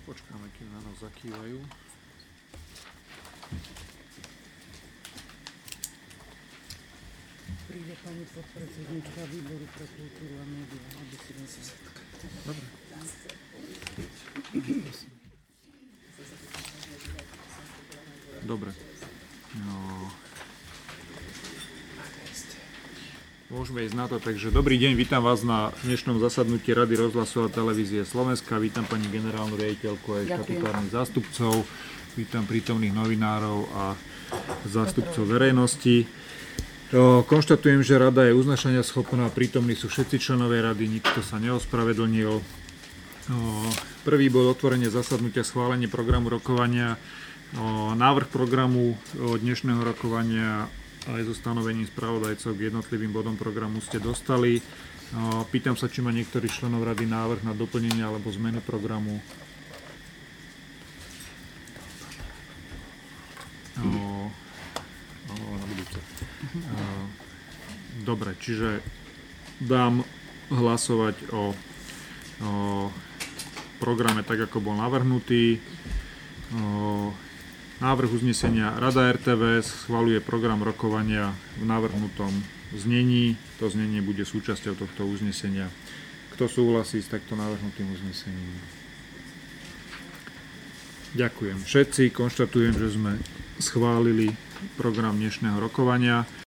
Počkáme, kým na nás zakývajú. Príde pani podpredsednička výboru pre kultúru a médiá, aby si nás zasadka. Dobre. Dobre. No. Môžeme ísť na to, takže dobrý deň, vítam vás na dnešnom zasadnutí Rady rozhlasu a televízie Slovenska. Vítam pani generálnu riaditeľku aj štatutárnych zástupcov, vítam prítomných novinárov a zástupcov verejnosti. Konštatujem, že rada je uznášania schopná, prítomní sú všetci členovia rady, nikto sa neospravedlnil. Prvý bod otvorenie zasadnutia, schválenie programu rokovania. Návrh programu dnešného rokovania aj so stanovením spravodajcov k jednotlivým bodom programu ste dostali. Pýtam sa, či má niektorý členov rady návrh na doplnenie alebo zmenu programu. Dobre, čiže dám hlasovať o programe tak, ako bol navrhnutý. Návrh uznesenia Rada RTVS schvaľuje program rokovania v navrhnutom znení. To znenie bude súčasťou tohto uznesenia. Kto súhlasí s takto navrhnutým uznesením? Ďakujem všetci. Konštatujem, že sme schválili program dnešného rokovania.